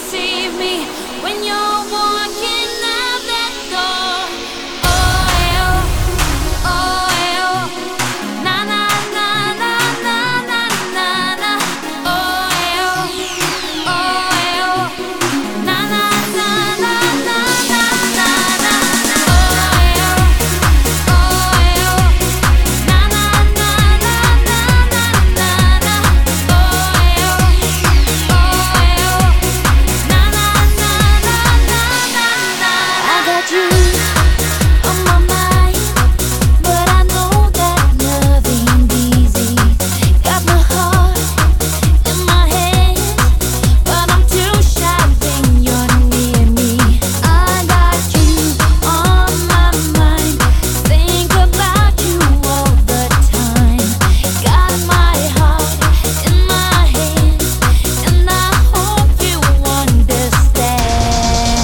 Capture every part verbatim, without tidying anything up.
deceive me when you're walking out that door. Oh, eh, oh, eh, oh. Na na na na na na na na. Oh, eh, oh, oh, eh, oh. Na na na na na na na na. Oh, eh, oh, oh, eh, oh. Na na na na na na na na. Oh, eh, oh, oh, eh, oh. Na na na na na na na. I got you on my mind, but I know that love ain't easy. Got my heart in my hands, but I'm too shy when you're near me. I got you on my mind, think about you all the time. Got my heart in my hands, and I hope you understand.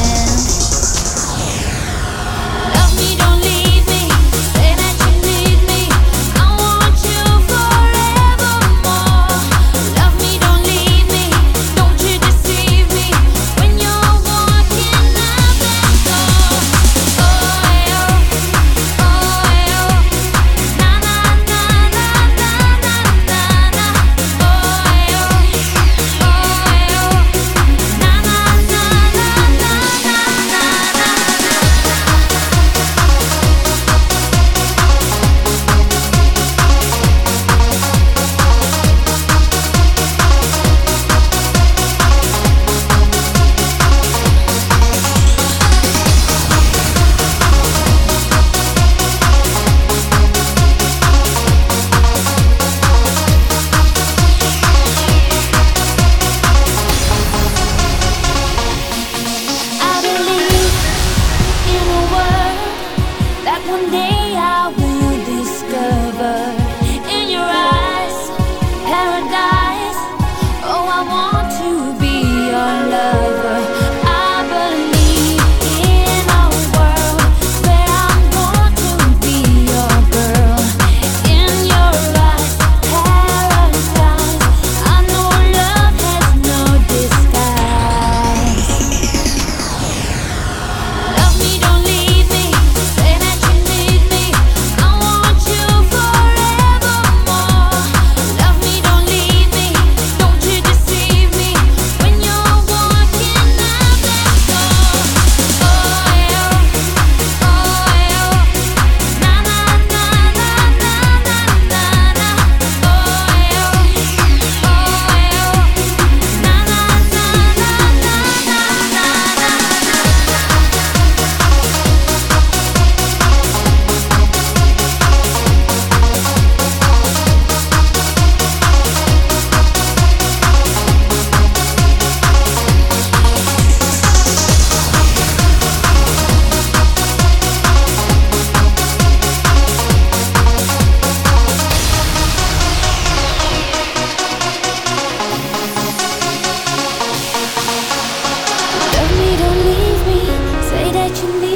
Love me, don't leave me. Say that you need me. I want you forevermore. Love me, don't leave me. Don't you deceive me when you're walking out that door. Oh, eh, oh, oh, eh, oh. Na na na na na na na na. Oh, eh, oh, oh, eh, oh. Na na na na na na na na. I believe in a world that one day I will discover. In your eyes, paradise. Oh, I want to be your lover. I believe in a world where I'm going to be your girl. In your eyes, paradise. I know love has no disguise. Love me, don't leave me. Say that you need me. I want you forevermore. Love me, don't leave me. Don't you deceive me when you're walking out that door. Oh, eh, oh, oh, eh, oh. Na na na na na na na na. Oh, eh, oh, oh, eh, oh. Na na na na na na na na. Love me, don't leave me. Say that you need